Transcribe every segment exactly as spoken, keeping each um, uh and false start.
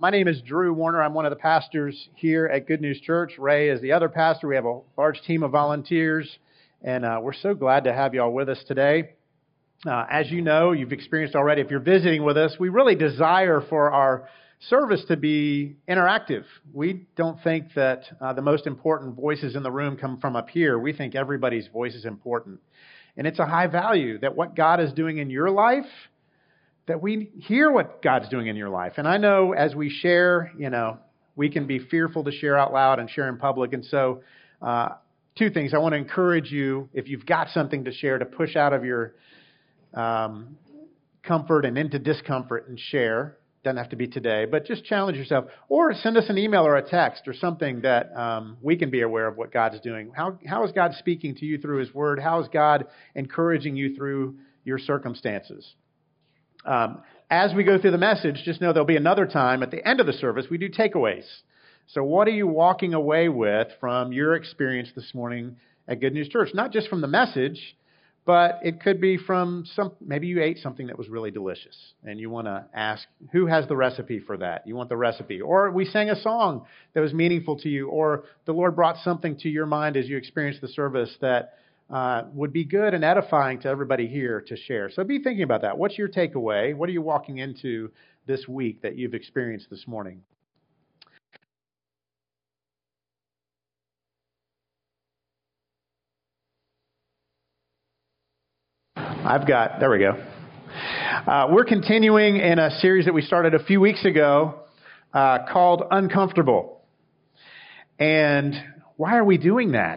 My name is Drew Warner. I'm one of the pastors here at Good News Church. Ray is the other pastor. We have a large team of volunteers, and uh, we're so glad to have you all with us today. Uh, as you know, you've experienced already, if you're visiting with us, we really desire for our service to be interactive. We don't think that uh, the most important voices in the room come from up here. We think everybody's voice is important. And it's a high value that what God is doing in your life, that we hear what God's doing in your life. And I know as we share, you know, we can be fearful to share out loud and share in public. And so uh, two things. I want to encourage you, if you've got something to share, to push out of your um, comfort and into discomfort and share. Doesn't have to be today, but just challenge yourself. Or send us an email or a text or something that um, we can be aware of what God's doing. How How is God speaking to you through His Word? How is God encouraging you through your circumstances? Um, as we go through the message, just know there'll be another time at the end of the service we do takeaways. So what are you walking away with from your experience this morning at Good News Church? Not just from the message, but it could be from some, maybe you ate something that was really delicious and you want to ask, who has the recipe for that? You want the recipe. Or we sang a song that was meaningful to you, or the Lord brought something to your mind as you experienced the service that uh, would be good and edifying to everybody here to share. So be thinking about that. What's your takeaway? What are you walking into this week that you've experienced this morning? I've got, there we go. Uh, we're continuing in a series that we started a few weeks ago uh, called Uncomfortable. And why are we doing that?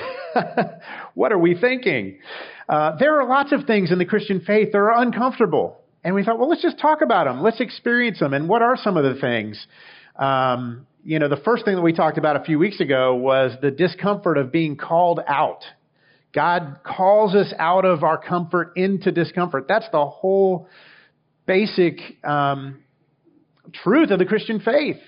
What are we thinking? Uh, there are lots of things in the Christian faith that are uncomfortable. And we thought, well, let's just talk about them. Let's experience them. And what are some of the things? Um, you know, the first thing that we talked about a few weeks ago was the discomfort of being called out. God calls us out of our comfort into discomfort. That's the whole basic um, truth of the Christian faith.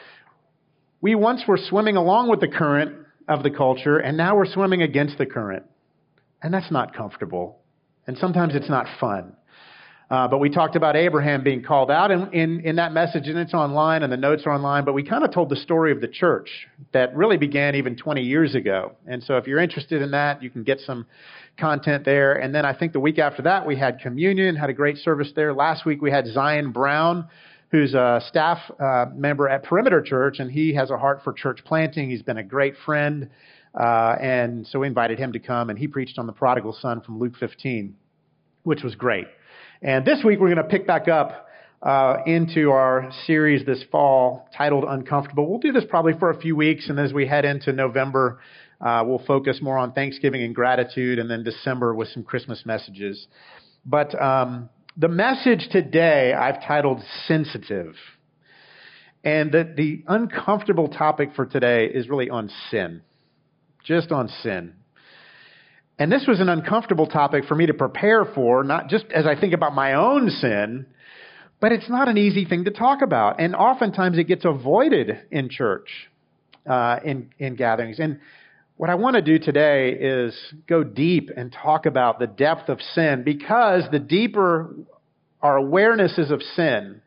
We once were swimming along with the current of the culture, and now we're swimming against the current. And that's not comfortable. And sometimes it's not fun. Uh, but we talked about Abraham being called out in, in, in that message, and it's online, and the notes are online. But we kind of told the story of the church that really began even twenty years ago. And so if you're interested in that, you can get some content there. And then I think the week after that, we had communion, had a great service there. Last week, we had Zion Brown, who's a staff uh, member at Perimeter Church, and he has a heart for church planting. He's been a great friend. Uh, and so we invited him to come, and he preached on the prodigal son from Luke fifteen, which was great. And this week, we're going to pick back up uh, into our series this fall titled Uncomfortable. We'll do this probably for a few weeks, and as we head into November, uh, we'll focus more on Thanksgiving and gratitude, and then December with some Christmas messages. But um, the message today I've titled Sensitive. And the, the uncomfortable topic for today is really on sin, just on sin. And this was an uncomfortable topic for me to prepare for, not just as I think about my own sin, but it's not an easy thing to talk about. And oftentimes it gets avoided in church, uh, in, in gatherings. And what I want to do today is go deep and talk about the depth of sin, because the deeper our awareness is of sin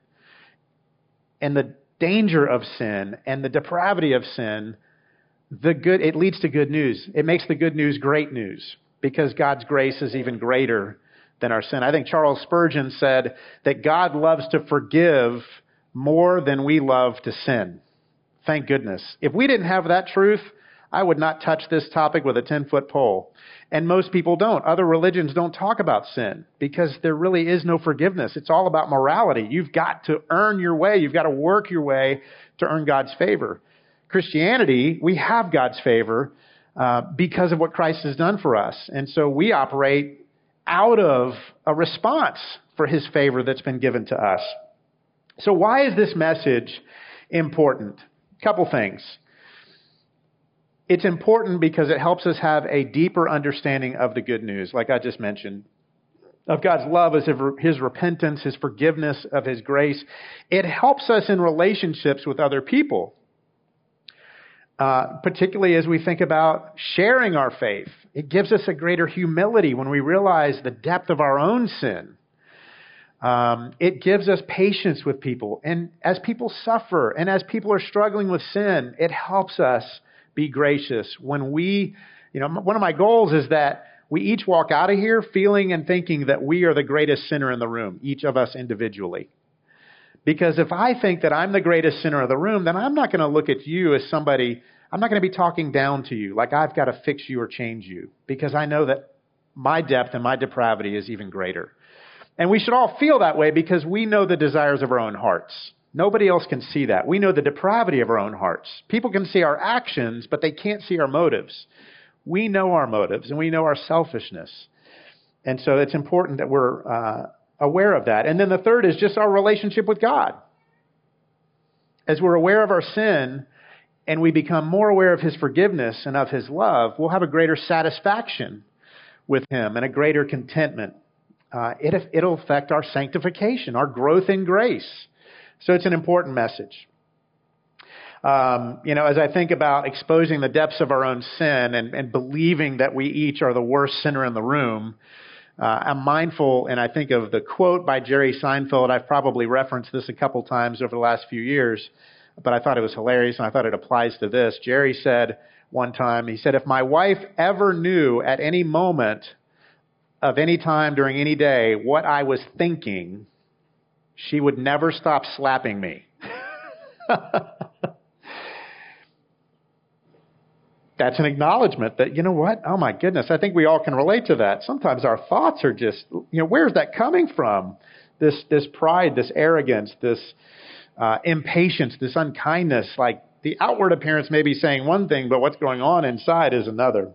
and the danger of sin and the depravity of sin, The good, it leads to good news. It makes the good news great news, because God's grace is even greater than our sin. I think Charles Spurgeon said that God loves to forgive more than we love to sin. Thank goodness. If we didn't have that truth, I would not touch this topic with a ten-foot pole. And most people don't. Other religions don't talk about sin because there really is no forgiveness. It's all about morality. You've got to earn your way. You've got to work your way to earn God's favor. Christianity, we have God's favor uh, because of what Christ has done for us. And so we operate out of a response for His favor that's been given to us. So why is this message important? A couple things. It's important because it helps us have a deeper understanding of the good news, like I just mentioned, of God's love, as His repentance, His forgiveness, of His grace. It helps us in relationships with other people. Uh, particularly as we think about sharing our faith. It gives us a greater humility when we realize the depth of our own sin. Um, it gives us patience with people. And as people suffer and as people are struggling with sin, it helps us be gracious. When we, you know, one of my goals is that we each walk out of here feeling and thinking that we are the greatest sinner in the room, each of us individually. Because if I think that I'm the greatest sinner of the room, then I'm not going to look at you as somebody, I'm not going to be talking down to you like I've got to fix you or change you, because I know that my depth and my depravity is even greater. And we should all feel that way because we know the desires of our own hearts. Nobody else can see that. We know the depravity of our own hearts. People can see our actions, but they can't see our motives. We know our motives and we know our selfishness. And so it's important that we're uh, aware of that. And then the third is just our relationship with God. As we're aware of our sin and we become more aware of His forgiveness and of His love, we'll have a greater satisfaction with Him and a greater contentment. Uh, it, it'll affect our sanctification, our growth in grace. So it's an important message. Um, you know, as I think about exposing the depths of our own sin and, and believing that we each are the worst sinner in the room, uh, I'm mindful, and I think of the quote by Jerry Seinfeld. I've probably referenced this a couple times over the last few years, but I thought it was hilarious, and I thought it applies to this. Jerry said one time, he said, if my wife ever knew at any moment of any time during any day what I was thinking, she would never stop slapping me. That's an acknowledgement that, you know what? Oh my goodness, I think we all can relate to that. Sometimes our thoughts are just, you know, where's that coming from? This this pride, this arrogance, this uh, impatience, this unkindness. Like the outward appearance may be saying one thing, but what's going on inside is another.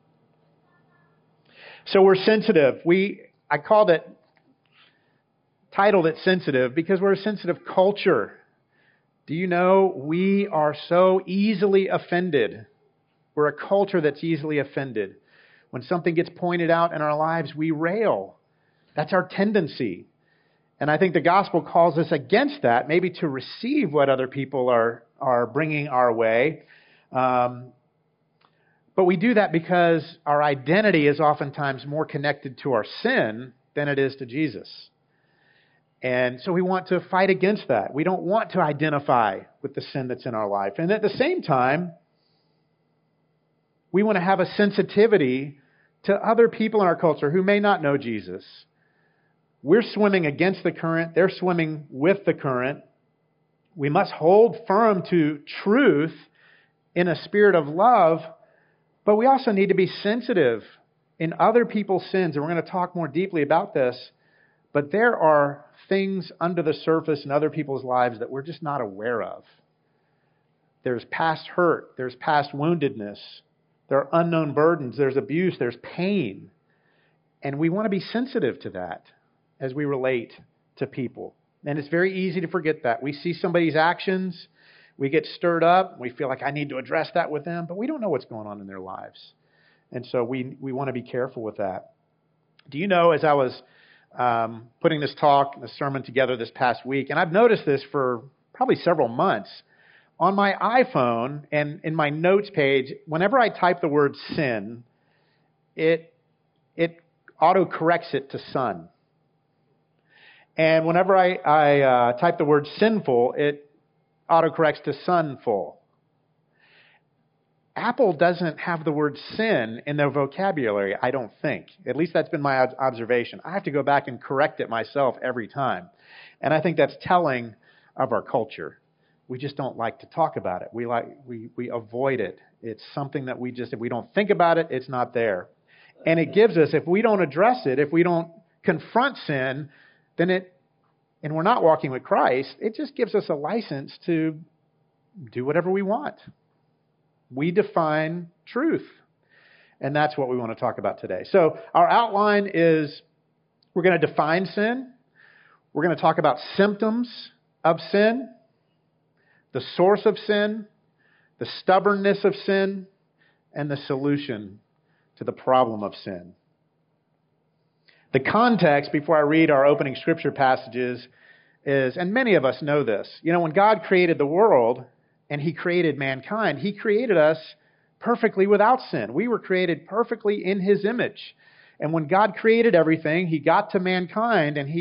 So we're sensitive. We, I called it, titled it sensitive because we're a sensitive culture. Do you know we are so easily offended? We're a culture that's easily offended. When something gets pointed out in our lives, we rail. That's our tendency. And I think the gospel calls us against that, maybe to receive what other people are, are bringing our way. Um, But we do that because our identity is oftentimes more connected to our sin than it is to Jesus. And so we want to fight against that. We don't want to identify with the sin that's in our life. And at the same time, we want to have a sensitivity to other people in our culture who may not know Jesus. We're swimming against the current. They're swimming with the current. We must hold firm to truth in a spirit of love. But we also need to be sensitive in other people's sins. And we're going to talk more deeply about this. But there are things under the surface in other people's lives that we're just not aware of. There's past hurt. There's past woundedness. There are unknown burdens. There's abuse. There's pain. And we want to be sensitive to that as we relate to people. And it's very easy to forget that. We see somebody's actions. We get stirred up. We feel like I need to address that with them, but we don't know what's going on in their lives. And so we, we want to be careful with that. Do you know, as I was um, putting this talk, this sermon together this past week, and I've noticed this for probably several months, on my iPhone and in my notes page, whenever I type the word sin, it it auto-corrects it to son. And whenever I, I uh, type the word sinful, it autocorrects to sonful. Apple doesn't have the word sin in their vocabulary, I don't think. At least that's been my observation. I have to go back and correct it myself every time. And I think that's telling of our culture. We just don't like to talk about it. We like we we avoid it. It's something that we just, if we don't think about it, it's not there. And it gives us, if we don't address it, if we don't confront sin, then it, and we're not walking with Christ, it just gives us a license to do whatever we want. We define truth. And that's what we want to talk about today. So our outline is we're going to define sin. We're going to talk about symptoms of sin, the source of sin, the stubbornness of sin, and the solution to the problem of sin. The context, before I read our opening scripture passages, is, and many of us know this, you know, when God created the world and He created mankind, He created us perfectly without sin. We were created perfectly in His image. And when God created everything, He got to mankind and He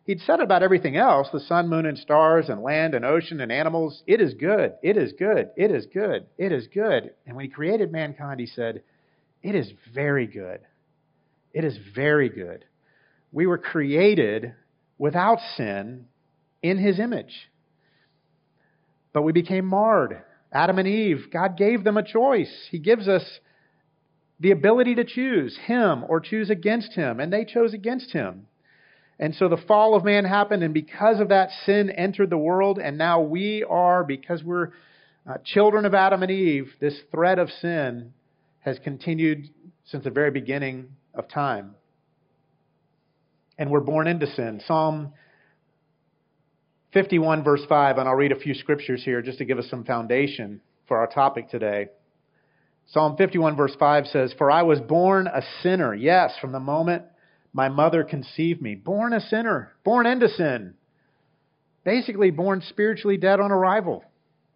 He'd said about everything else, the sun, moon, and stars, and land, and ocean, and animals, it is good, it is good, it is good, it is good. And when he created mankind, he said, it is very good. It is very good. We were created without sin in his image. But we became marred. Adam and Eve, God gave them a choice. He gives us the ability to choose him or choose against him, and they chose against him. And so the fall of man happened, and because of that, sin entered the world, and now we are, because we're uh, children of Adam and Eve, this thread of sin has continued since the very beginning of time. And we're born into sin. Psalm fifty-one, verse five, and I'll read a few scriptures here just to give us some foundation for our topic today. Psalm fifty-one, verse five says, "For I was born a sinner, yes, from the moment my mother conceived me." Born a sinner, born into sin. Basically born spiritually dead on arrival.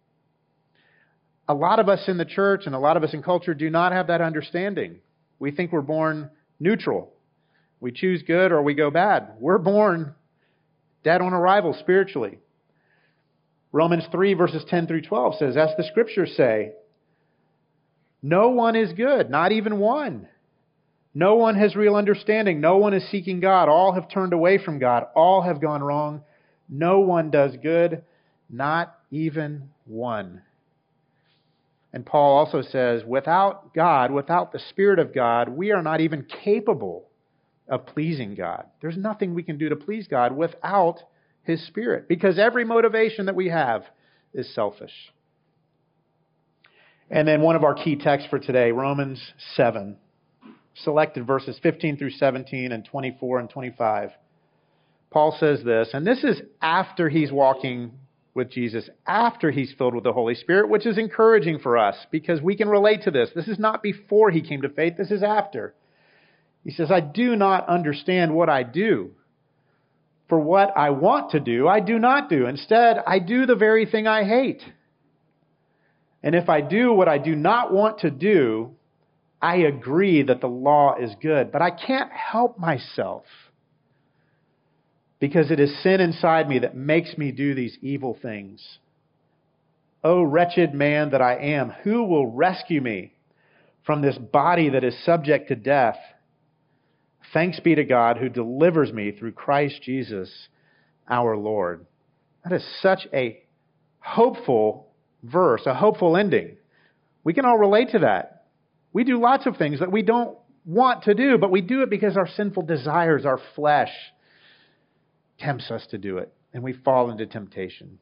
A lot of us in the church and a lot of us in culture do not have that understanding. We think we're born neutral. We choose good or we go bad. We're born dead on arrival spiritually. Romans three, verses ten through twelve says, as the scriptures say, no one is good, not even one. No one has real understanding. No one is seeking God. All have turned away from God. All have gone wrong. No one does good, not even one. And Paul also says, without God, without the Spirit of God, we are not even capable of pleasing God. There's nothing we can do to please God without His Spirit, because every motivation that we have is selfish. And then one of our key texts for today, Romans seven, selected verses fifteen through seventeen and twenty-four and twenty-five. Paul says this, and this is after he's walking with Jesus, after he's filled with the Holy Spirit, which is encouraging for us because we can relate to this. This is not before he came to faith. This is after. He says, I do not understand what I do. For what I want to do, I do not do. Instead, I do the very thing I hate. And if I do what I do not want to do, I agree that the law is good. But I can't help myself because it is sin inside me that makes me do these evil things. O wretched man that I am, who will rescue me from this body that is subject to death? Thanks be to God who delivers me through Christ Jesus our Lord. That is such a hopeful verse, a hopeful ending. We can all relate to that. We do lots of things that we don't want to do, but we do it because our sinful desires, our flesh, tempts us to do it, and we fall into temptation.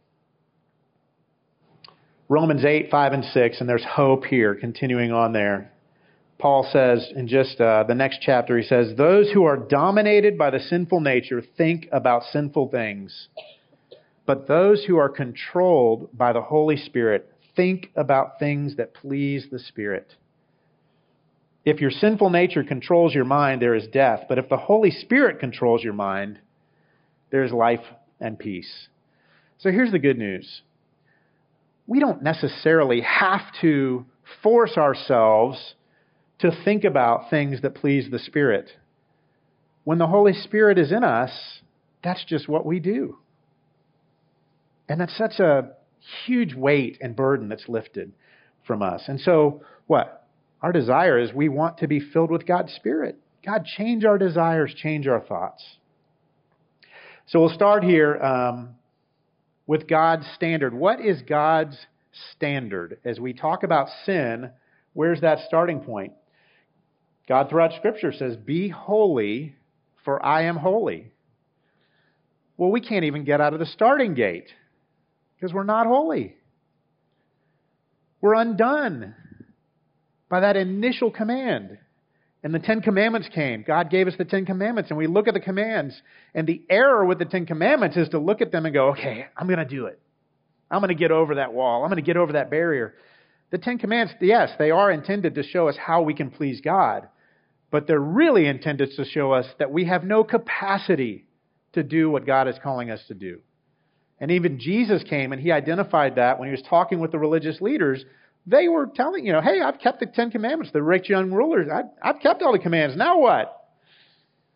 Romans eight, five, and six, and there's hope here, continuing on there. Paul says in just uh, the next chapter, he says, those who are dominated by the sinful nature think about sinful things, but those who are controlled by the Holy Spirit think about things that please the Spirit. If your sinful nature controls your mind, there is death, but if the Holy Spirit controls your mind, there is life and peace. So here's the good news. We don't necessarily have to force ourselves to think about things that please the Spirit. When the Holy Spirit is in us, that's just what we do. And that's such a huge weight and burden that's lifted from us. And so, what? Our desire is we want to be filled with God's Spirit. God, change our desires, change our thoughts. So we'll start here um, with God's standard. What is God's standard? As we talk about sin, where's that starting point? God throughout Scripture says, be holy, for I am holy. Well, we can't even get out of the starting gate because we're not holy. We're undone by that initial command. And the Ten Commandments came. God gave us the Ten Commandments, and we look at the commands. And the error with the Ten Commandments is to look at them and go, okay, I'm going to do it. I'm going to get over that wall. I'm going to get over that barrier. The Ten Commandments, yes, they are intended to show us how we can please God. But they're really intended to show us that we have no capacity to do what God is calling us to do. And even Jesus came and he identified that when he was talking with the religious leaders. They were telling, you know, hey, I've kept the Ten Commandments. The rich young rulers, I've, I've kept all the commands. Now what?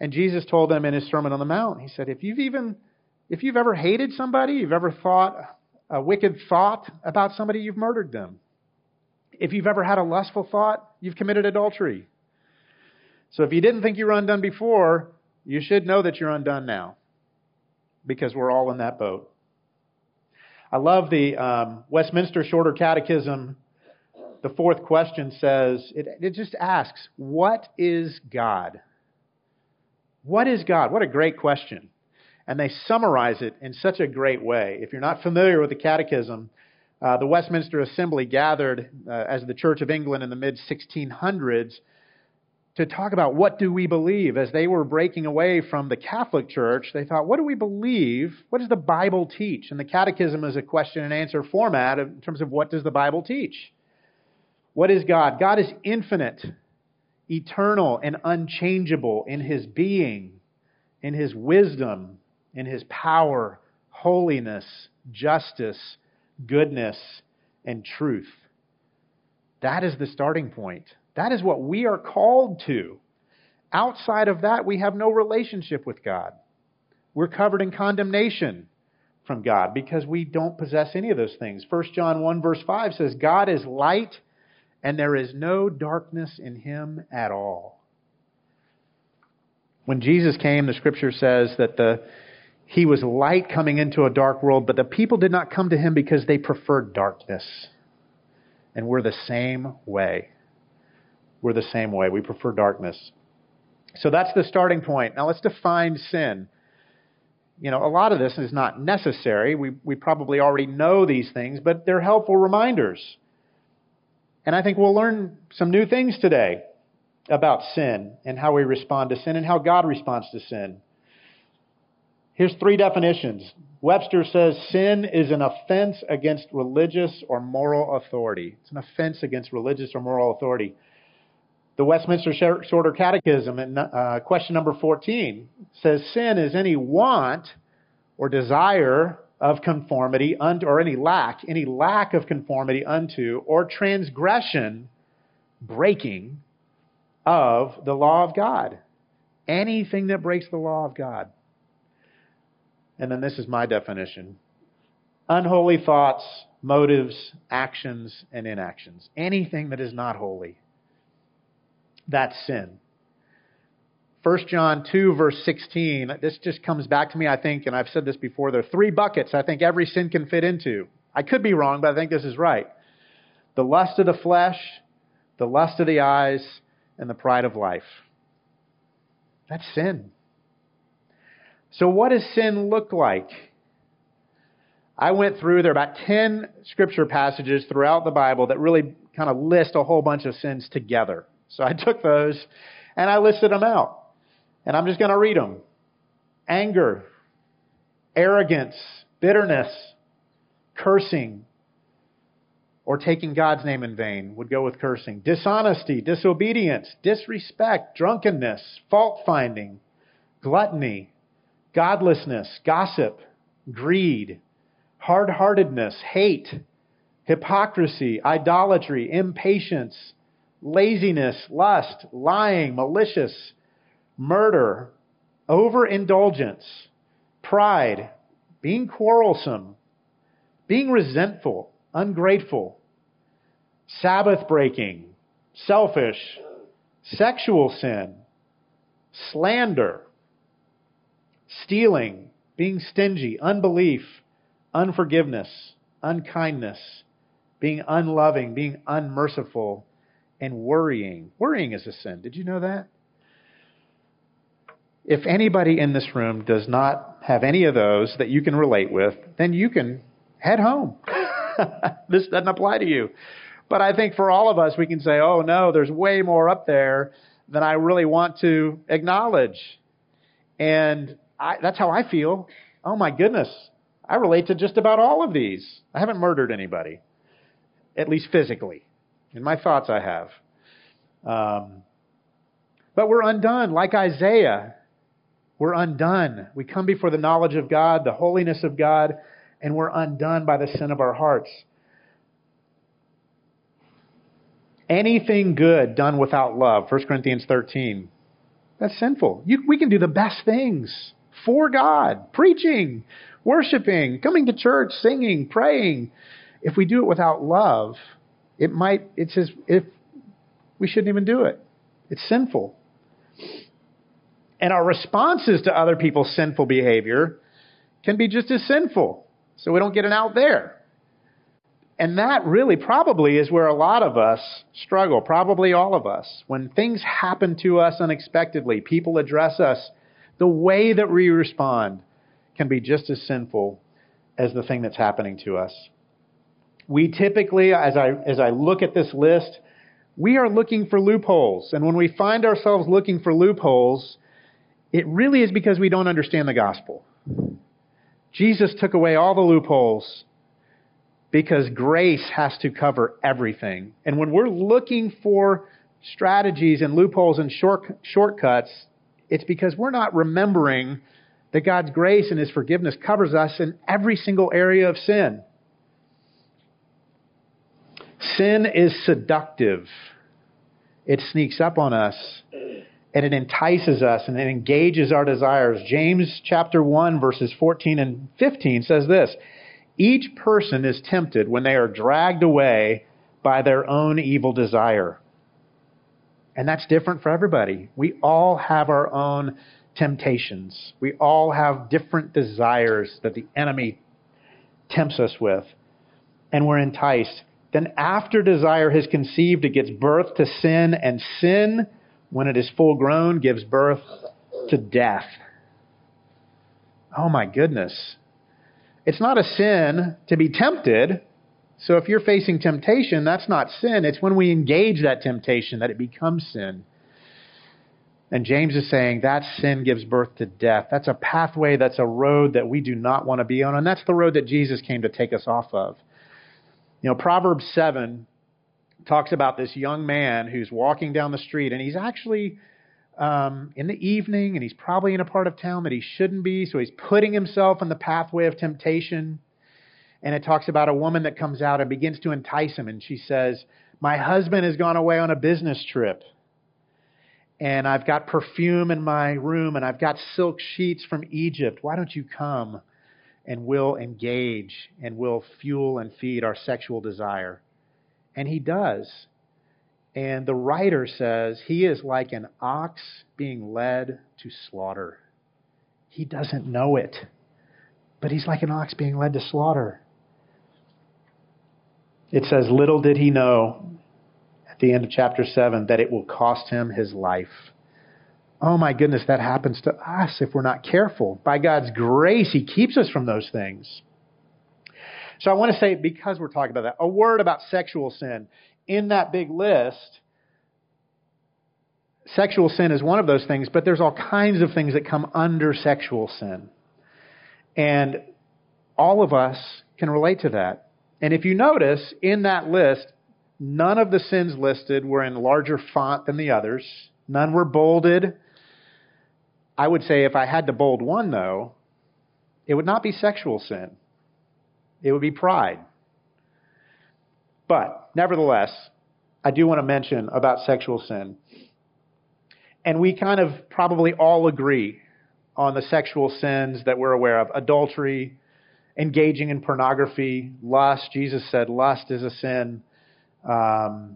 And Jesus told them in his Sermon on the Mount, he said, if you've even, if you've ever hated somebody, you've ever thought a wicked thought about somebody, you've murdered them. If you've ever had a lustful thought, you've committed adultery. So if you didn't think you were undone before, you should know that you're undone now, because we're all in that boat. I love the um, Westminster Shorter Catechism. The fourth question says, it, it just asks, what is God? What is God? What a great question. And they summarize it in such a great way. If you're not familiar with the Catechism, uh, the Westminster Assembly gathered uh, as the Church of England in the mid sixteen hundreds to talk about what do we believe. As they were breaking away from the Catholic Church, they thought, what do we believe? What does the Bible teach? And the Catechism is a question and answer format in terms of what does the Bible teach? What is God? God is infinite, eternal, and unchangeable in his being, in his wisdom, in his power, holiness, justice, goodness, and truth. That is the starting point. That is what we are called to. Outside of that, we have no relationship with God. We're covered in condemnation from God because we don't possess any of those things. First John one verse five says, God is light and there is no darkness in him at all. When Jesus came, the scripture says that the he was light coming into a dark world, but the people did not come to him because they preferred darkness. And we're the same way. We're the same way. We prefer darkness. So that's the starting point. Now let's define sin. You know, a lot of this is not necessary. We we probably already know these things, but they're helpful reminders. And I think we'll learn some new things today about sin and how we respond to sin and how God responds to sin. Here's three definitions. Webster says sin is an offense against religious or moral authority. It's an offense against religious or moral authority. The Westminster Shorter Catechism in uh, question number fourteen says sin is any want or desire of conformity unto, or any lack, any lack of conformity unto, or transgression, breaking of the law of God. Anything that breaks the law of God. And then this is my definition. Unholy thoughts, motives, actions, and inactions. Anything that is not holy. That's sin. First John two, verse sixteen. This just comes back to me, I think, and I've said this before. There are three buckets I think every sin can fit into. I could be wrong, but I think this is right. The lust of the flesh, the lust of the eyes, and the pride of life. That's sin. So what does sin look like? I went through, there are about ten scripture passages throughout the Bible that really kind of list a whole bunch of sins together. So I took those and I listed them out. And I'm just going to read them. Anger, arrogance, bitterness, cursing, or taking God's name in vain would go with cursing. Dishonesty, disobedience, disrespect, drunkenness, fault-finding, gluttony, godlessness, gossip, greed, hard-heartedness, hate, hypocrisy, idolatry, impatience, laziness, lust, lying, malicious, murder, overindulgence, pride, being quarrelsome, being resentful, ungrateful, Sabbath breaking, selfish, sexual sin, slander, stealing, being stingy, unbelief, unforgiveness, unkindness, being unloving, being unmerciful, and worrying. Worrying is a sin. Did you know that? If anybody in this room does not have any of those that you can relate with, then you can head home. This doesn't apply to you. But I think for all of us, we can say, oh no, there's way more up there than I really want to acknowledge. And I, that's how I feel. Oh my goodness. I relate to just about all of these. I haven't murdered anybody, at least physically. In my thoughts, I have. Um, but we're undone. Like Isaiah, we're undone. We come before the knowledge of God, the holiness of God, and we're undone by the sin of our hearts. Anything good done without love, First Corinthians thirteen, That's sinful. You, we can do the best things for God, preaching, worshiping, coming to church, singing, praying. If we do it without love, it might, it's as if we shouldn't even do it. It's sinful. And our responses to other people's sinful behavior can be just as sinful. So we don't get it out there. And that really probably is where a lot of us struggle, probably all of us. When things happen to us unexpectedly, people address us, the way that we respond can be just as sinful as the thing that's happening to us. We typically, as I as I look at this list, we are looking for loopholes. And when we find ourselves looking for loopholes, it really is because we don't understand the gospel. Jesus took away all the loopholes because grace has to cover everything. And when we're looking for strategies and loopholes and short, shortcuts, it's because we're not remembering that God's grace and His forgiveness covers us in every single area of sin. Sin is seductive. It sneaks up on us and it entices us and it engages our desires. James chapter one, verses fourteen and fifteen says this: each person is tempted when they are dragged away by their own evil desire. And that's different for everybody. We all have our own temptations. We all have different desires that the enemy tempts us with. And we're enticed. Then after desire has conceived, it gives birth to sin. And sin, when it is full grown, gives birth to death. Oh my goodness. It's not a sin to be tempted. So if you're facing temptation, that's not sin. It's when we engage that temptation that it becomes sin. And James is saying that sin gives birth to death. That's a pathway, that's a road that we do not want to be on. And that's the road that Jesus came to take us off of. You know, Proverbs seven talks about this young man who's walking down the street, and he's actually um, in the evening, and he's probably in a part of town that he shouldn't be, so he's putting himself in the pathway of temptation. And it talks about a woman that comes out and begins to entice him, and she says, "My husband has gone away on a business trip, and I've got perfume in my room, and I've got silk sheets from Egypt. Why don't you come, and we'll engage, and we'll fuel and feed our sexual desire?" And he does. And the writer says he is like an ox being led to slaughter. He doesn't know it, but he's like an ox being led to slaughter. It says, little did he know at the end of chapter seven that it will cost him his life. Oh my goodness, that happens to us if we're not careful. By God's grace, He keeps us from those things. So I want to say, because we're talking about that, a word about sexual sin. In that big list, sexual sin is one of those things, but there's all kinds of things that come under sexual sin. And all of us can relate to that. And if you notice, in that list, none of the sins listed were in larger font than the others. None were bolded. I would say if I had to bold one, though, it would not be sexual sin. It would be pride. But, nevertheless, I do want to mention about sexual sin. And we kind of probably all agree on the sexual sins that we're aware of. Adultery, engaging in pornography, lust. Jesus said lust is a sin. Um,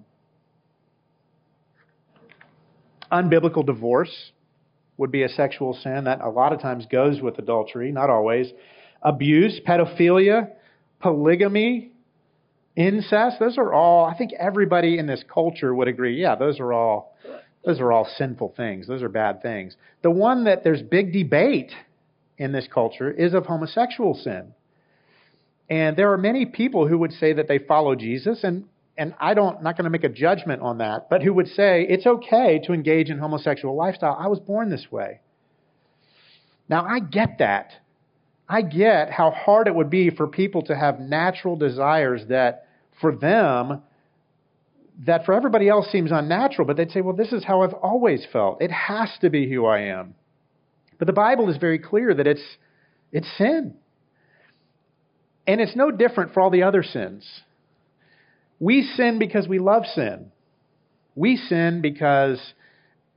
unbiblical divorce would be a sexual sin. That a lot of times goes with adultery, not always. Abuse, pedophilia, polygamy, incest. Those are all, I think everybody in this culture would agree, yeah, those are all those are all sinful things. Those are bad things. The one that there's big debate in this culture is of homosexual sin. And there are many people who would say that they follow Jesus, and and I don't, not going to make a judgment on that, but who would say it's okay to engage in homosexual lifestyle. I was born this way. Now, I get that. I get how hard it would be for people to have natural desires that for them, that for everybody else seems unnatural, but they'd say, well, this is how I've always felt. It has to be who I am. But the Bible is very clear that it's it's sin. And it's no different for all the other sins. We sin because we love sin. We sin because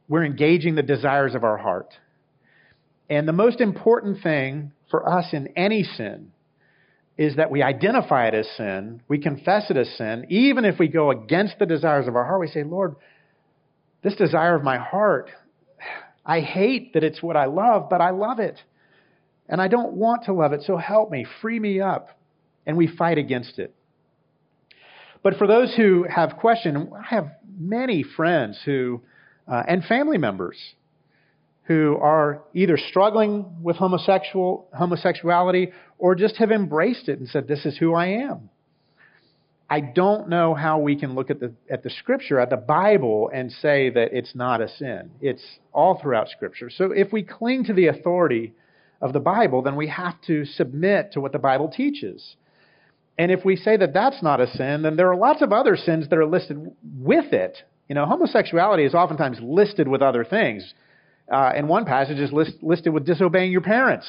we're engaging the desires of our heart. And the most important thing for us in any sin is that we identify it as sin, we confess it as sin. Even if we go against the desires of our heart, we say, Lord, this desire of my heart, I hate that it's what I love, but I love it. And I don't want to love it, so help me, free me up. And we fight against it. But for those who have questioned, I have many friends who, uh, and family members who are either struggling with homosexual homosexuality or just have embraced it and said, this is who I am. I don't know how we can look at the at the Scripture, at the Bible, and say that it's not a sin. It's all throughout Scripture. So if we cling to the authority of the Bible, then we have to submit to what the Bible teaches. And if we say that that's not a sin, then there are lots of other sins that are listed with it. You know, homosexuality is oftentimes listed with other things. Uh, and one passage is list, listed with disobeying your parents.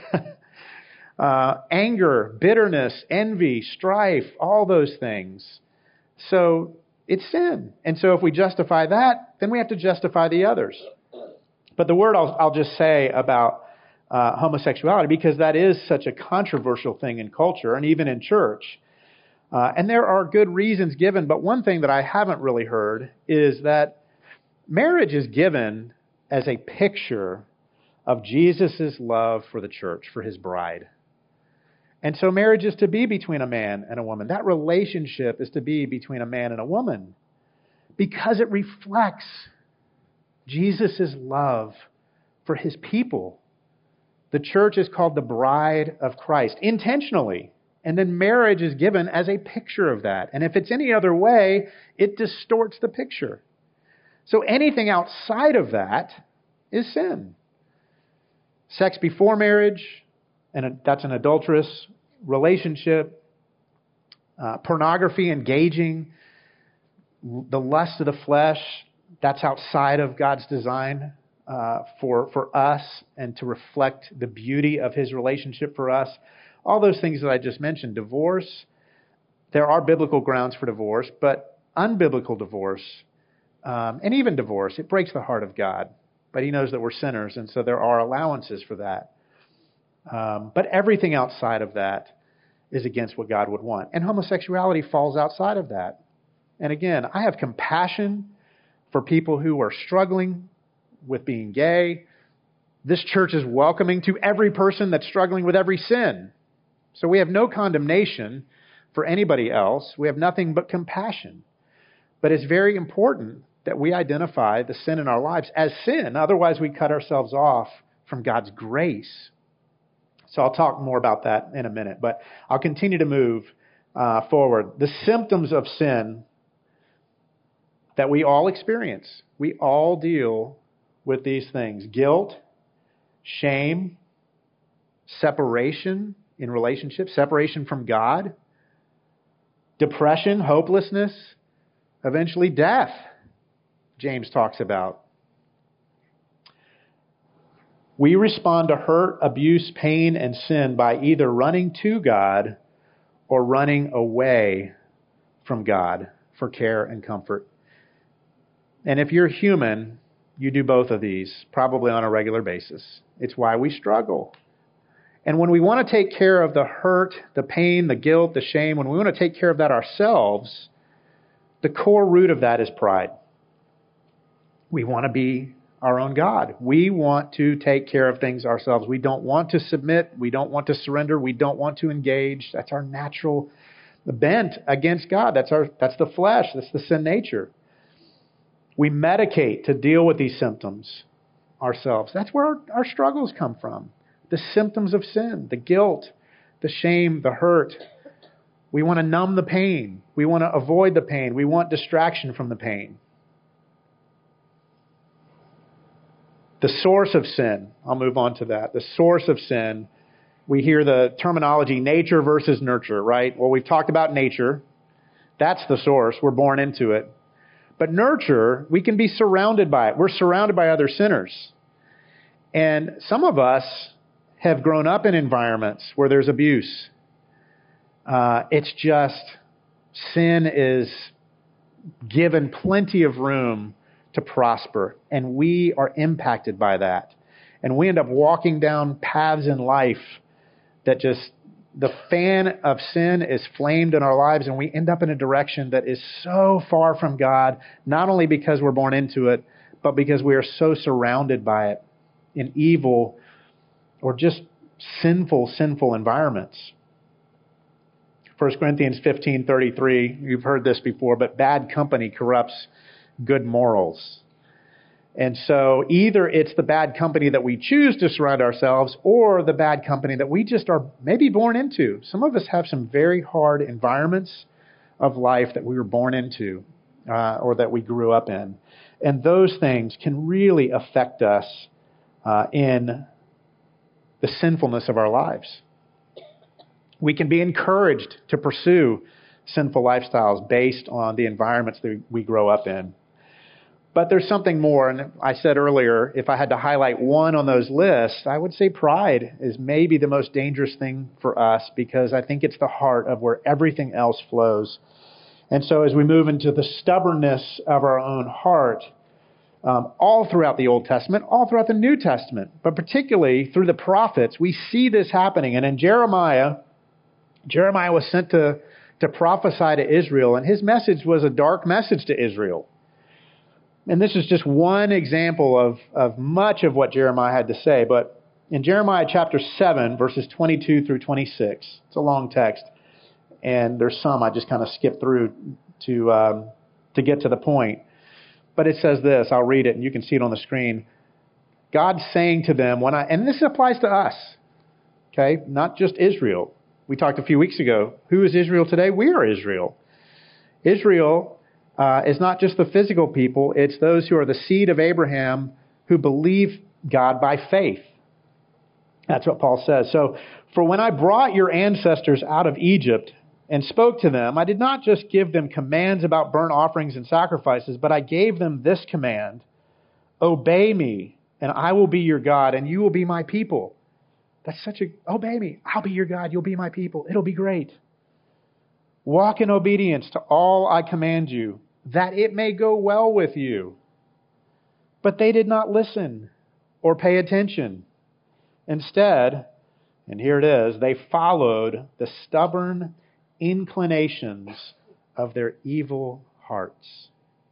uh, anger, bitterness, envy, strife, all those things. So it's sin. And so if we justify that, then we have to justify the others. But the word I'll, I'll just say about uh, homosexuality, because that is such a controversial thing in culture and even in church. Uh, and there are good reasons given, but one thing that I haven't really heard is that marriage is given as a picture of Jesus' love for the church, for his bride. And so marriage is to be between a man and a woman. That relationship is to be between a man and a woman because it reflects Jesus' love for his people. The church is called the bride of Christ, intentionally. And then marriage is given as a picture of that. And if it's any other way, it distorts the picture. So anything outside of that is sin. Sex before marriage, and that's an adulterous relationship. Uh, pornography, engaging, the lust of the flesh, that's outside of God's design uh, for, for us and to reflect the beauty of his relationship for us. All those things that I just mentioned. Divorce, there are biblical grounds for divorce, but unbiblical divorce, um, and even divorce, it breaks the heart of God. But he knows that we're sinners, and so there are allowances for that. Um, but everything outside of that is against what God would want. And homosexuality falls outside of that. And again, I have compassion for people who are struggling with being gay. This church is welcoming to every person that's struggling with every sin. So we have no condemnation for anybody else. We have nothing but compassion. But it's very important that we identify the sin in our lives as sin. Otherwise, we cut ourselves off from God's grace. So I'll talk more about that in a minute. But I'll continue to move uh, forward. The symptoms of sin that we all experience. We all deal with these things. Guilt, shame, separation in relationships, separation from God, depression, hopelessness, eventually death, James talks about. We respond to hurt, abuse, pain, and sin by either running to God or running away from God for care and comfort. And if you're human, you do both of these, probably on a regular basis. It's why we struggle. And when we want to take care of the hurt, the pain, the guilt, the shame, when we want to take care of that ourselves, the core root of that is pride. We want to be our own God. We want to take care of things ourselves. We don't want to submit. We don't want to surrender. We don't want to engage. That's our natural bent against God. That's our that's the flesh. That's the sin nature. We medicate to deal with these symptoms ourselves. That's where our, our struggles come from. The symptoms of sin, the guilt, the shame, the hurt. We want to numb the pain. We want to avoid the pain. We want distraction from the pain. The source of sin, I'll move on to that. The source of sin, we hear the terminology nature versus nurture, right? Well, we've talked about nature. That's the source. We're born into it. But nurture, we can be surrounded by it. We're surrounded by other sinners. And some of us have grown up in environments where there's abuse. Uh, it's just sin is given plenty of room to prosper, and we are impacted by that. And we end up walking down paths in life that just, the fan of sin is flamed in our lives, and we end up in a direction that is so far from God, not only because we're born into it, but because we are so surrounded by it in evil or just sinful, sinful environments. First Corinthians fifteen thirty-three, you've heard this before, but bad company corrupts good morals. And so either it's the bad company that we choose to surround ourselves or the bad company that we just are maybe born into. Some of us have some very hard environments of life that we were born into uh, or that we grew up in. And those things can really affect us uh, in the sinfulness of our lives. We can be encouraged to pursue sinful lifestyles based on the environments that we grow up in. But there's something more, and I said earlier, if I had to highlight one on those lists, I would say pride is maybe the most dangerous thing for us because I think it's the heart of where everything else flows. And so as we move into the stubbornness of our own heart, um, all throughout the Old Testament, all throughout the New Testament, but particularly through the prophets, we see this happening. And in Jeremiah, Jeremiah was sent to, to prophesy to Israel, and his message was a dark message to Israel. And this is just one example of, of much of what Jeremiah had to say. But in Jeremiah chapter seven, verses twenty-two through twenty-six, it's a long text. And there's some I just kind of skipped through to um, to get to the point. But it says this, I'll read it and you can see it on the screen. God's saying to them, when I, and this applies to us, okay, not just Israel. We talked a few weeks ago, who is Israel today? We are Israel. Israel Uh, is not just the physical people, it's those who are the seed of Abraham who believe God by faith. That's what Paul says. So, for when I brought your ancestors out of Egypt and spoke to them, I did not just give them commands about burnt offerings and sacrifices, but I gave them this command: obey me, and I will be your God, and you will be my people. That's such a, obey me, I'll be your God, you'll be my people. It'll be great. Walk in obedience to all I command you, that it may go well with you. But they did not listen or pay attention. Instead, and here it is, they followed the stubborn inclinations of their evil hearts.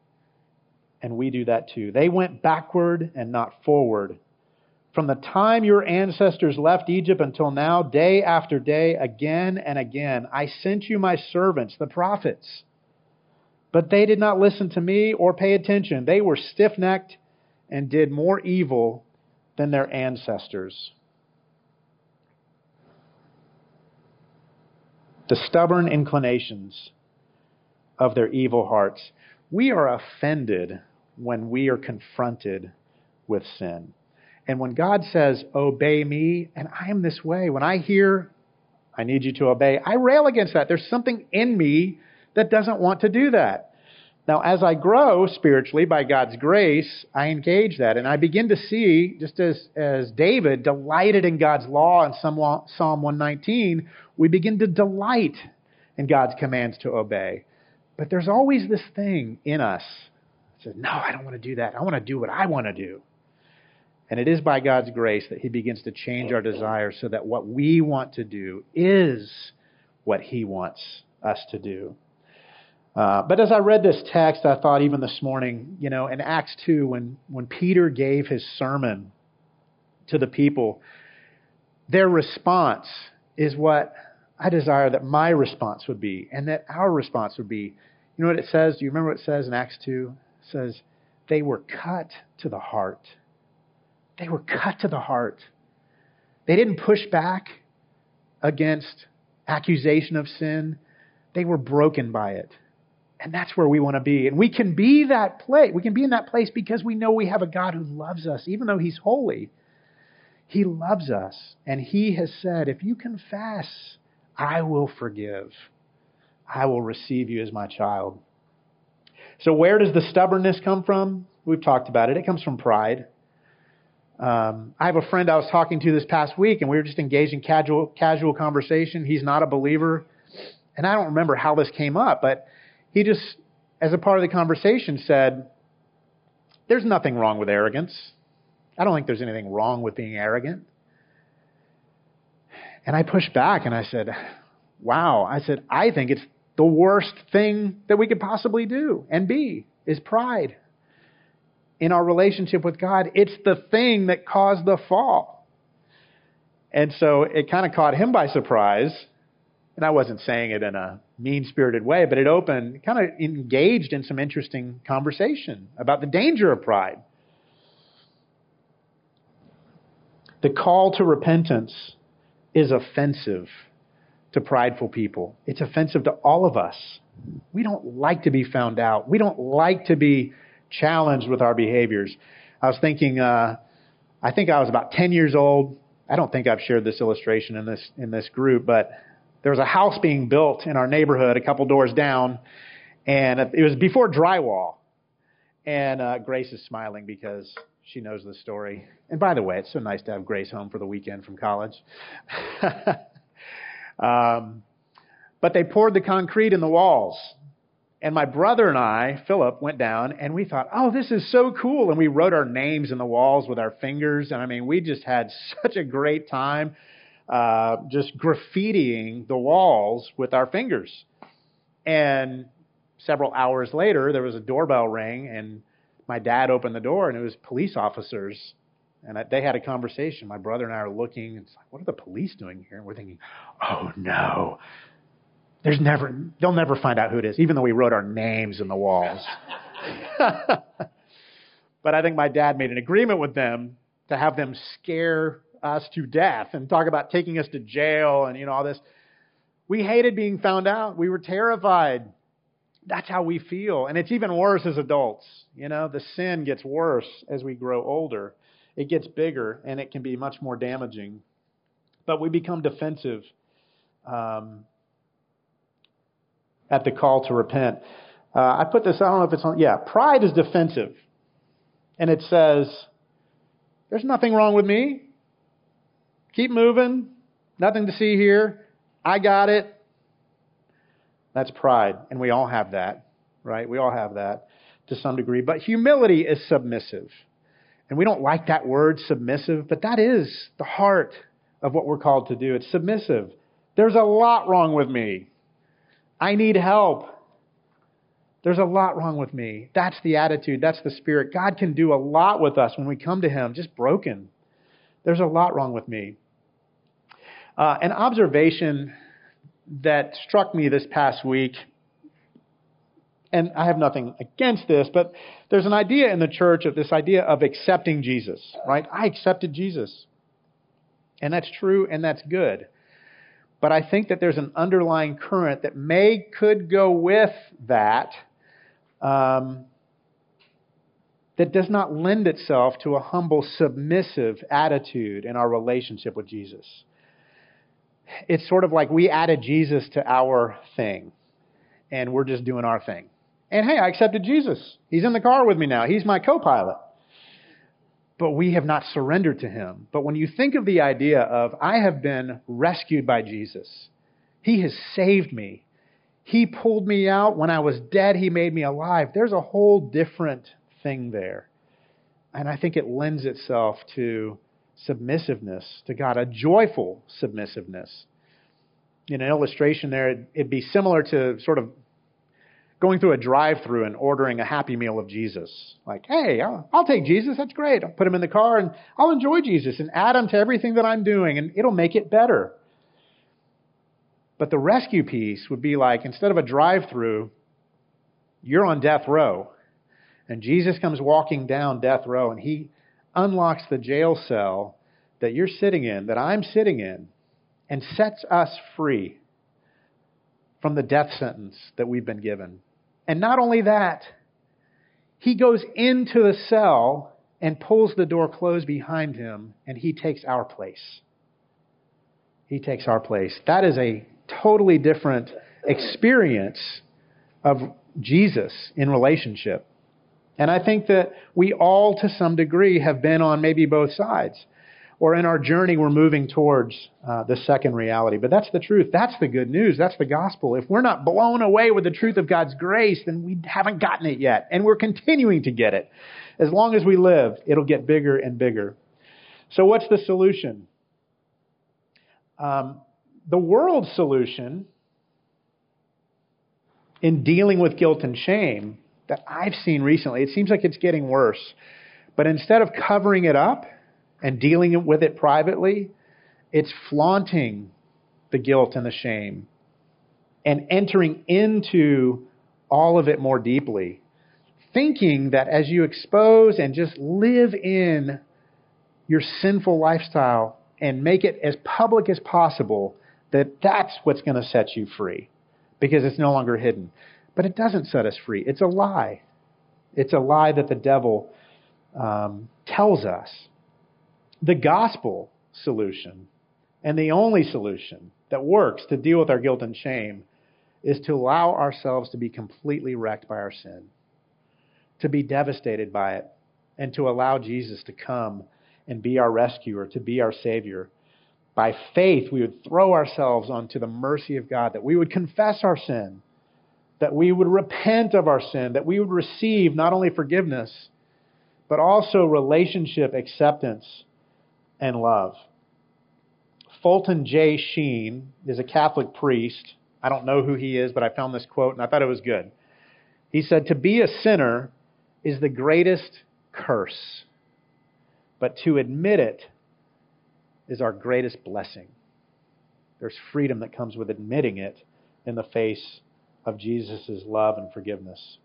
And we do that too. They went backward and not forward. From the time your ancestors left Egypt until now, day after day, again and again, I sent you my servants, the prophets. But they did not listen to me or pay attention. They were stiff-necked and did more evil than their ancestors. The stubborn inclinations of their evil hearts. We are offended when we are confronted with sin. And when God says, obey me, and I am this way, when I hear, I need you to obey, I rail against that. There's something in me that doesn't want to do that. Now, as I grow spiritually by God's grace, I engage that. And I begin to see, just as, as David delighted in God's law in Psalm one nineteen, we begin to delight in God's commands to obey. But there's always this thing in us that says, no, I don't want to do that. I want to do what I want to do. And it is by God's grace that He begins to change our desires so that what we want to do is what He wants us to do. Uh, but as I read this text, I thought even this morning, you know, in Acts two, when, when Peter gave his sermon to the people, their response is what I desire that my response would be and that our response would be. You know what it says? Do you remember what it says in Acts two? It says, they were cut to the heart. They were cut to the heart. They didn't push back against accusation of sin. They were broken by it. And that's where we want to be. And we can be that place. We can be in that place because we know we have a God who loves us. Even though He's holy, He loves us. And He has said, if you confess, I will forgive. I will receive you as my child. So where does the stubbornness come from? We've talked about it. It comes from pride. Um, I have a friend I was talking to this past week, and we were just engaged in casual, casual conversation. He's not a believer. And I don't remember how this came up, but he just, as a part of the conversation, said, there's nothing wrong with arrogance. I don't think there's anything wrong with being arrogant. And I pushed back and I said, wow. I said, I think it's the worst thing that we could possibly do and be is pride in our relationship with God. It's the thing that caused the fall. And so it kind of caught him by surprise. And I wasn't saying it in a mean-spirited way, but it opened, kind of engaged in some interesting conversation about the danger of pride. The call to repentance is offensive to prideful people. It's offensive to all of us. We don't like to be found out. We don't like to be challenged with our behaviors. I was thinking, uh, I think I was about ten years old. I don't think I've shared this illustration in this in this group, but there was a house being built in our neighborhood a couple doors down, and it was before drywall. And uh, Grace is smiling because she knows the story. And by the way, it's so nice to have Grace home for the weekend from college. um, but they poured the concrete in the walls. And my brother and I, Philip, went down and we thought, oh, this is so cool. And we wrote our names in the walls with our fingers. And I mean, we just had such a great time uh, just graffitiing the walls with our fingers. And several hours later, there was a doorbell ring and my dad opened the door and it was police officers. And they had a conversation. My brother and I are looking. It's like, what are the police doing here? And we're thinking, oh, no. There's never, they'll never find out who it is, even though we wrote our names in the walls. But I think my dad made an agreement with them to have them scare us to death and talk about taking us to jail and, you know, all this. We hated being found out. We were terrified. That's how we feel. And it's even worse as adults. You know, the sin gets worse as we grow older. It gets bigger and it can be much more damaging. But we become defensive um, at the call to repent. Uh, I put this, I don't know if it's on, yeah, pride is defensive. And it says, there's nothing wrong with me. Keep moving. Nothing to see here. I got it. That's pride. And we all have that, right? We all have that to some degree. But humility is submissive. And we don't like that word, submissive, but that is the heart of what we're called to do. It's submissive. There's a lot wrong with me. I need help. There's a lot wrong with me. That's the attitude. That's the spirit. God can do a lot with us when we come to Him, just broken. There's a lot wrong with me. Uh, an observation that struck me this past week, and I have nothing against this, but there's an idea in the church of this idea of accepting Jesus, right? I accepted Jesus. And that's true and that's good. But I think that there's an underlying current that may could go with that um, that does not lend itself to a humble, submissive attitude in our relationship with Jesus. It's sort of like we added Jesus to our thing, and we're just doing our thing. And hey, I accepted Jesus. He's in the car with me now. He's my co-pilot. But we have not surrendered to Him. But when you think of the idea of, I have been rescued by Jesus. He has saved me. He pulled me out. When I was dead, He made me alive. There's a whole different thing there. And I think it lends itself to submissiveness to God, a joyful submissiveness. In an illustration there, it'd, it'd be similar to sort of going through a drive-thru and ordering a Happy Meal of Jesus. Like, hey, I'll, I'll take Jesus. That's great. I'll put Him in the car and I'll enjoy Jesus and add Him to everything that I'm doing and it'll make it better. But the rescue piece would be like, instead of a drive-thru, you're on death row. And Jesus comes walking down death row and He unlocks the jail cell that you're sitting in, that I'm sitting in, and sets us free from the death sentence that we've been given. And not only that, He goes into the cell and pulls the door closed behind Him, and He takes our place. He takes our place. That is a totally different experience of Jesus in relationship. And I think that we all, to some degree, have been on maybe both sides. or in our journey, we're moving towards uh, the second reality. But that's the truth. That's the good news. That's the gospel. If we're not blown away with the truth of God's grace, then we haven't gotten it yet. And we're continuing to get it. As long as we live, it'll get bigger and bigger. So what's the solution? Um, the world's solution in dealing with guilt and shame that I've seen recently, it seems like it's getting worse. But instead of covering it up and dealing with it privately, it's flaunting the guilt and the shame and entering into all of it more deeply, thinking that as you expose and just live in your sinful lifestyle and make it as public as possible, that that's what's going to set you free because it's no longer hidden. But it doesn't set us free. It's a lie. It's a lie that the devil um, tells us. The gospel solution, and the only solution that works to deal with our guilt and shame, is to allow ourselves to be completely wrecked by our sin, to be devastated by it, and to allow Jesus to come and be our rescuer, to be our Savior. By faith, we would throw ourselves onto the mercy of God, that we would confess our sin, that we would repent of our sin, that we would receive not only forgiveness, but also relationship, acceptance, and love. Fulton J. Sheen is a Catholic priest. I don't know who he is, but I found this quote and I thought it was good. He said, "To be a sinner is the greatest curse, but to admit it is our greatest blessing." There's freedom that comes with admitting it in the face of Jesus' love and forgiveness.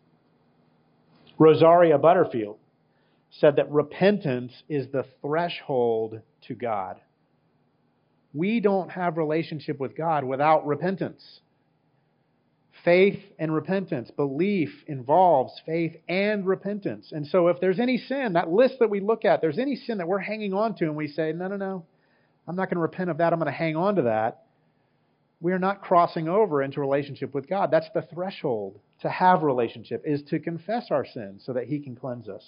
Rosaria Butterfield said that repentance is the threshold to God. We don't have relationship with God without repentance. Faith and repentance. Belief involves faith and repentance. And so if there's any sin, that list that we look at, there's any sin that we're hanging on to and we say, no, no, no, I'm not going to repent of that. I'm going to hang on to that. We're not crossing over into relationship with God. That's the threshold to have relationship, is to confess our sins so that He can cleanse us.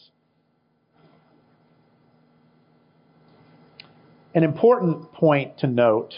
An important point to note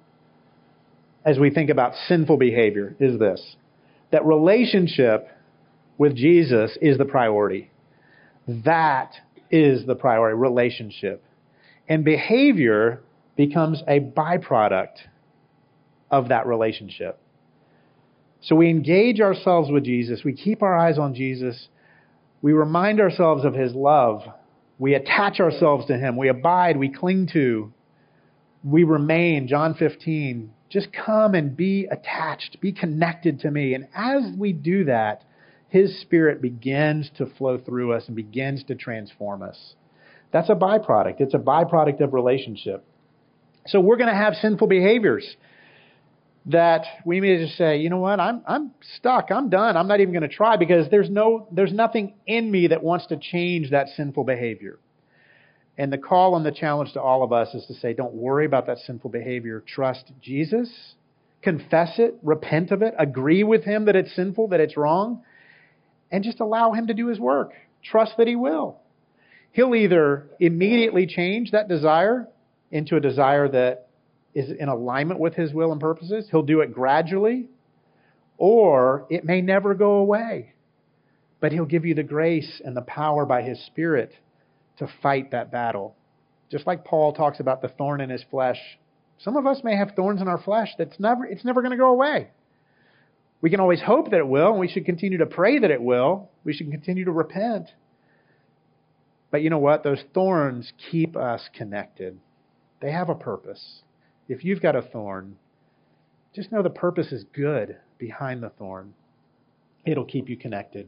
as we think about sinful behavior is this, that relationship with Jesus is the priority. That is the priority, relationship. And behavior becomes a byproduct of that relationship. So we engage ourselves with Jesus. We keep our eyes on Jesus. We remind ourselves of His love. We attach ourselves to Him. We abide. We cling to. We remain. John fifteen. Just come and be attached. Be connected to me. And as we do that, His Spirit begins to flow through us and begins to transform us. That's a byproduct. It's a byproduct of relationship. So we're going to have sinful behaviors that we may just say, you know what, I'm I'm stuck, I'm done, I'm not even going to try because there's no there's nothing in me that wants to change that sinful behavior. And the call and the challenge to all of us is to say, don't worry about that sinful behavior. Trust Jesus, confess it, repent of it, agree with Him that it's sinful, that it's wrong, and just allow Him to do His work. Trust that He will. He'll either immediately change that desire into a desire that is in alignment with His will and purposes. He'll do it gradually, or it may never go away. But He'll give you the grace and the power by His Spirit to fight that battle. Just like Paul talks about the thorn in his flesh. Some of us may have thorns in our flesh that's never it's never going to go away. We can always hope that it will, and we should continue to pray that it will. We should continue to repent. But you know what? Those thorns keep us connected. They have a purpose. If you've got a thorn, just know the purpose is good behind the thorn. It'll keep you connected.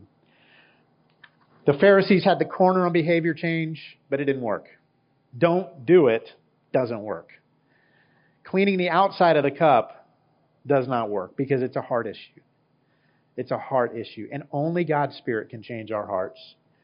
The Pharisees had the corner on behavior change, but it didn't work. Don't do it doesn't work. Cleaning the outside of the cup does not work because it's a heart issue. It's a heart issue. And only God's Spirit can change our hearts.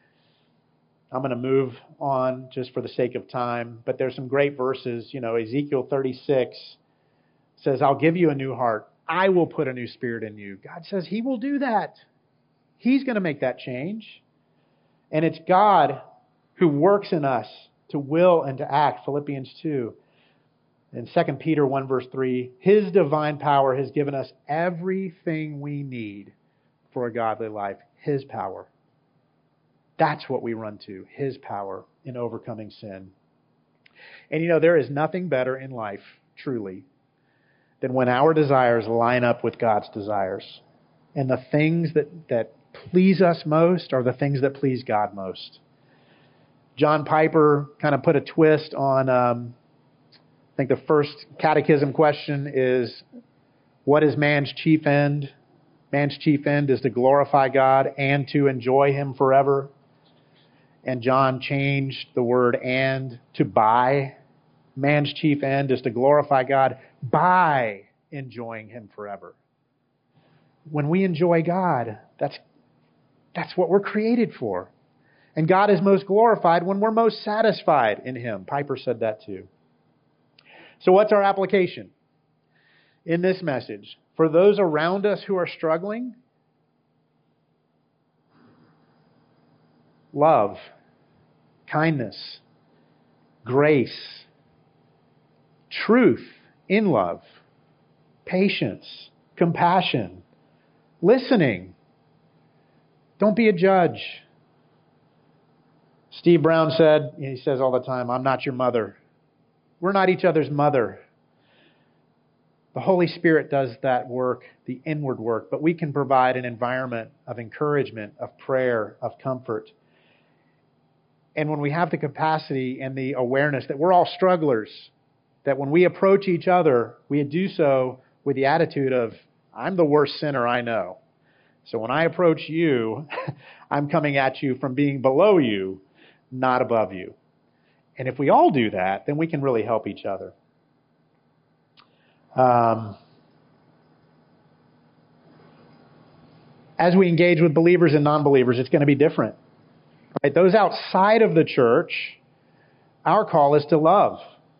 I'm going to move on just for the sake of time, but there's some great verses. You know, Ezekiel thirty-six says, I'll give you a new heart. I will put a new spirit in you. God says He will do that. He's going to make that change. And it's God who works in us to will and to act, Philippians two. In Second Peter one verse three, His divine power has given us everything we need for a godly life. His power. That's what we run to. His power in overcoming sin. And you know, there is nothing better in life, truly, than when our desires line up with God's desires. And the things that, that please us most are the things that please God most. John Piper kind of put a twist on, um, I think the first catechism question is, what is man's chief end? Man's chief end is to glorify God and to enjoy Him forever. And John changed the word and to by. Man's chief end is to glorify God by enjoying Him forever. When we enjoy God, that's, that's what we're created for. And God is most glorified when we're most satisfied in Him. Piper said that too. So what's our application in this message? For those around us who are struggling, love, kindness, grace, truth in love, patience, compassion, listening. Don't be a judge. Steve Brown said, he says all the time, I'm not your mother. We're not each other's mother. The Holy Spirit does that work, the inward work, but we can provide an environment of encouragement, of prayer, of comfort. And when we have the capacity and the awareness that we're all strugglers, that when we approach each other, we do so with the attitude of, I'm the worst sinner I know. So when I approach you, I'm coming at you from being below you, not above you. And if we all do that, then we can really help each other. Um, as we engage with believers and non-believers, it's going to be different. Right? Those outside of the church, our call is to love.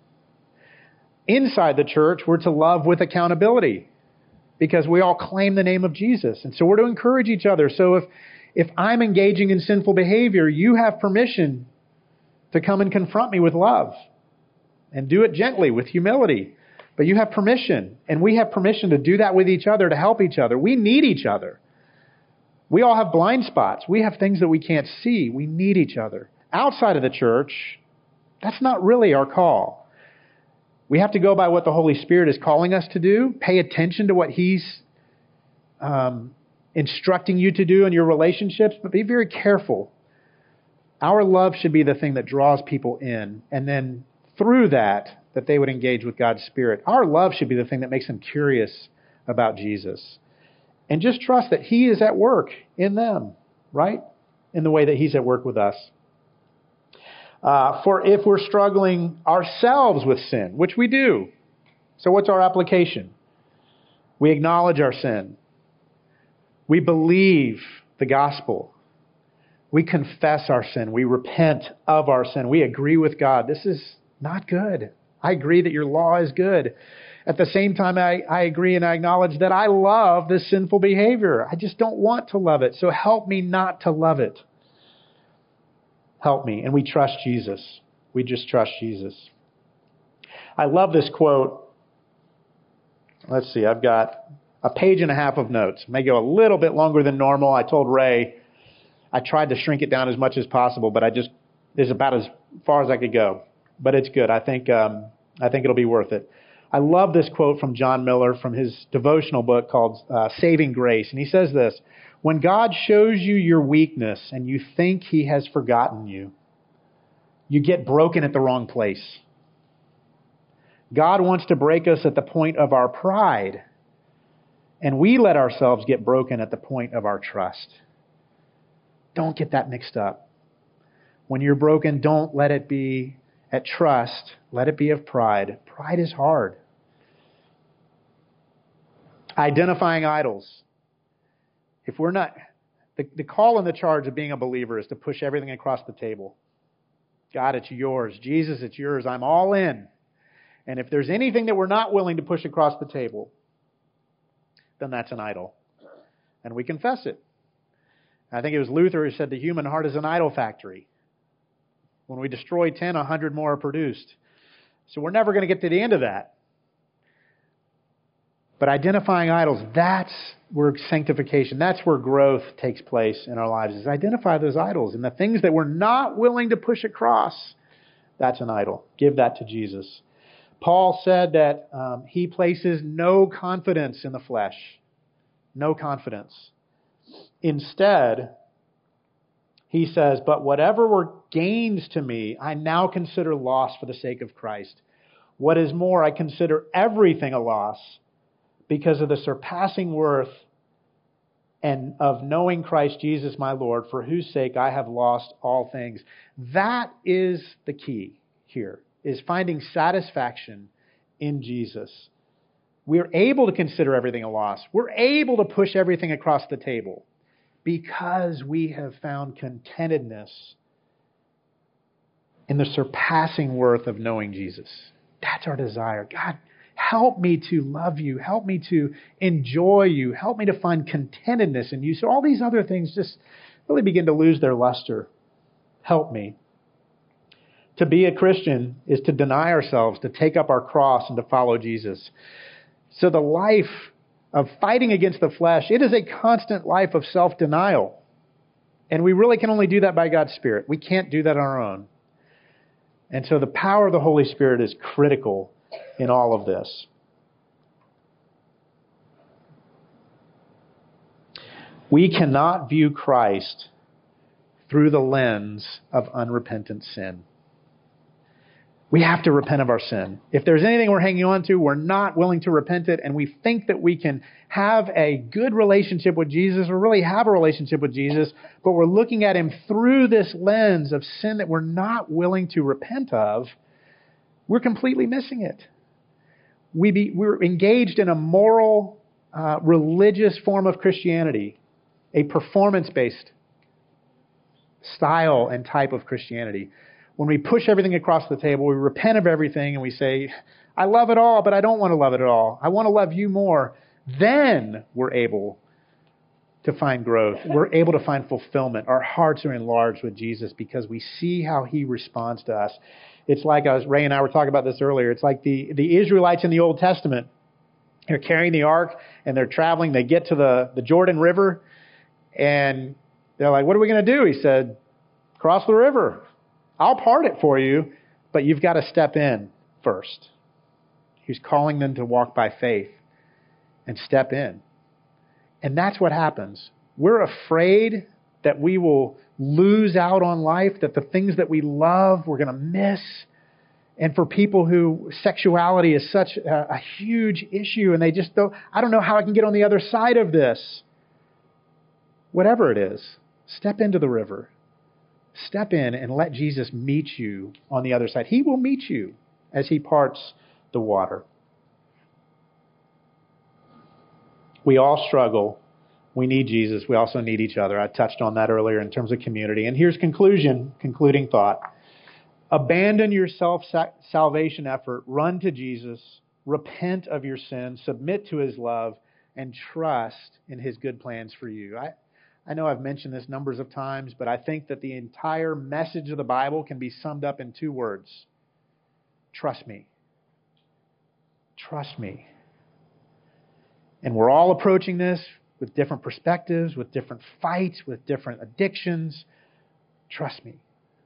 Inside the church, we're to love with accountability because we all claim the name of Jesus. And so we're to encourage each other. So if, if I'm engaging in sinful behavior, you have permission to come and confront me with love and do it gently with humility. But you have permission, and we have permission to do that with each other, to help each other. We need each other. We all have blind spots. We have things that we can't see. We need each other. Outside of the church, that's not really our call. We have to go by what the Holy Spirit is calling us to do. Pay attention to what He's um, instructing you to do in your relationships, but be very careful. Our love should be the thing that draws people in, and then through that, that they would engage with God's Spirit. Our love should be the thing that makes them curious about Jesus. And just trust that He is at work in them, right? In the way that He's at work with us. Uh, for if we're struggling ourselves with sin, which we do. So what's our application? We acknowledge our sin. We believe the gospel. We confess our sin. We repent of our sin. We agree with God. This is not good. I agree that your law is good. At the same time, I, I agree and I acknowledge that I love this sinful behavior. I just don't want to love it. So help me not to love it. Help me. And we trust Jesus. We just trust Jesus. I love this quote. Let's see. I've got a page and a half of notes. It may go a little bit longer than normal. I told Ray I tried to shrink it down as much as possible, but I just, it's about as far as I could go. But it's good. I think um, I think it'll be worth it. I love this quote from John Miller from his devotional book called uh, Saving Grace. And he says this, when God shows you your weakness and you think He has forgotten you, you get broken at the wrong place. God wants to break us at the point of our pride, and we let ourselves get broken at the point of our trust. Don't get that mixed up. When you're broken, don't let it be at trust. Let it be of pride. Pride is hard. Identifying idols. If we're not, the, the call and the charge of being a believer is to push everything across the table. God, it's yours. Jesus, it's yours. I'm all in. And if there's anything that we're not willing to push across the table, then that's an idol. And we confess it. I think it was Luther who said the human heart is an idol factory. When we destroy ten, a hundred more are produced. So we're never going to get to the end of that. But identifying idols, that's where sanctification, that's where growth takes place in our lives, is identify those idols. And the things that we're not willing to push across, that's an idol. Give that to Jesus. Paul said that um, he places no confidence in the flesh. No confidence. Instead, he says, but whatever were gains to me, I now consider loss for the sake of Christ. What is more, I consider everything a loss because of the surpassing worth and of knowing Christ Jesus my Lord, for whose sake I have lost all things. That is the key here, is finding satisfaction in Jesus. We're able to consider everything a loss. We're able to push everything across the table because we have found contentedness in the surpassing worth of knowing Jesus. That's our desire. God, help me to love you. Help me to enjoy you. Help me to find contentedness in you. So all these other things just really begin to lose their luster. Help me. To be a Christian is to deny ourselves, to take up our cross, and to follow Jesus. So the life of fighting against the flesh, it is a constant life of self-denial. And we really can only do that by God's Spirit. We can't do that on our own. And so the power of the Holy Spirit is critical in all of this. We cannot view Christ through the lens of unrepentant sin. We have to repent of our sin. If there's anything we're hanging on to, we're not willing to repent it, and we think that we can have a good relationship with Jesus, or really have a relationship with Jesus, but we're looking at him through this lens of sin that we're not willing to repent of, we're completely missing it. We be, we're engaged in a moral, uh, religious form of Christianity, a performance-based style and type of Christianity. When we push everything across the table, we repent of everything and we say, I love it all, but I don't want to love it at all. I want to love you more. Then we're able to find growth. We're able to find fulfillment. Our hearts are enlarged with Jesus because we see how he responds to us. It's like, I was, Ray and I were talking about this earlier, it's like the, the Israelites in the Old Testament. They're carrying the ark and they're traveling. They get to the, the Jordan River and they're like, what are we going to do? He said, cross the river. I'll part it for you, but you've got to step in first. He's calling them to walk by faith and step in. And that's what happens. We're afraid that we will lose out on life, that the things that we love we're going to miss. And for people who sexuality is such a, a huge issue and they just don't, I don't know how I can get on the other side of this. Whatever it is, step into the river. Step in and let Jesus meet you on the other side. He will meet you as he parts the water. We all struggle. We need Jesus. We also need each other. I touched on that earlier in terms of community. And here's conclusion, concluding thought. Abandon your self-salvation effort. Run to Jesus. Repent of your sin. Submit to his love. And trust in his good plans for you. I, I know I've mentioned this numbers of times, but I think that the entire message of the Bible can be summed up in two words. Trust me. Trust me. And we're all approaching this with different perspectives, with different fights, with different addictions. Trust me.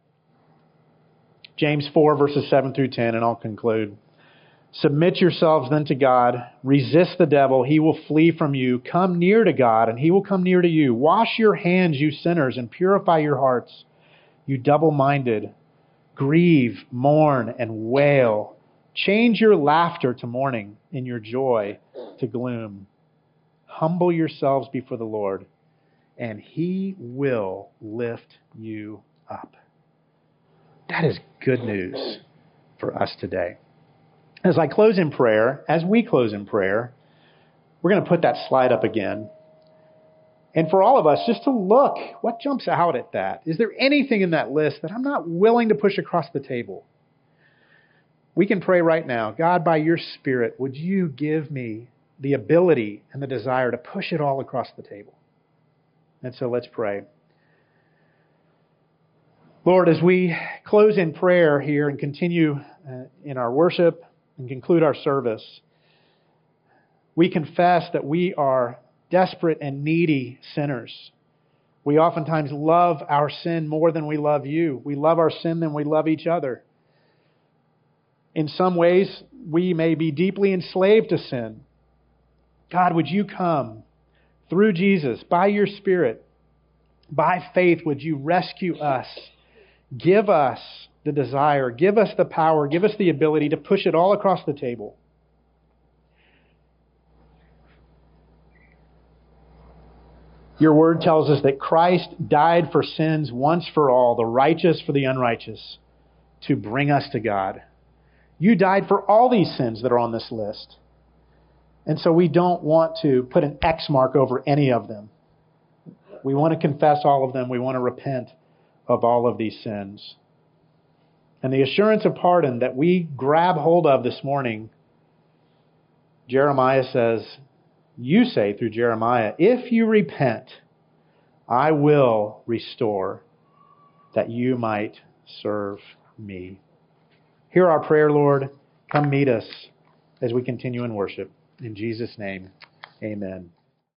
James four, verses seven through ten, and I'll conclude. Submit yourselves then to God. Resist the devil. He will flee from you. Come near to God, and he will come near to you. Wash your hands, you sinners, and purify your hearts, you double-minded. Grieve, mourn, and wail. Change your laughter to mourning, and your joy to gloom. Humble yourselves before the Lord, and he will lift you up. That is good news for us today. As I close in prayer, as we close in prayer, we're going to put that slide up again. And for all of us, just to look, what jumps out at that? Is there anything in that list that I'm not willing to push across the table? We can pray right now. God, by your Spirit, would you give me the ability and the desire to push it all across the table? And so let's pray. Lord, as we close in prayer here and continue uh, in our worship and conclude our service, we confess that we are desperate and needy sinners. We oftentimes love our sin more than we love you. We love our sin than we love each other. In some ways, we may be deeply enslaved to sin. God, would you come through Jesus, by your Spirit, by faith, would you rescue us? Give us the desire, give us the power, give us the ability to push it all across the table. Your word tells us that Christ died for sins once for all, the righteous for the unrighteous, to bring us to God. You died for all these sins that are on this list. And so we don't want to put an X mark over any of them. We want to confess all of them. We want to repent of all of these sins. And the assurance of pardon that we grab hold of this morning, Jeremiah says, you say through Jeremiah, if you repent, I will restore that you might serve me. Hear our prayer, Lord. Come meet us as we continue in worship. In Jesus' name, amen.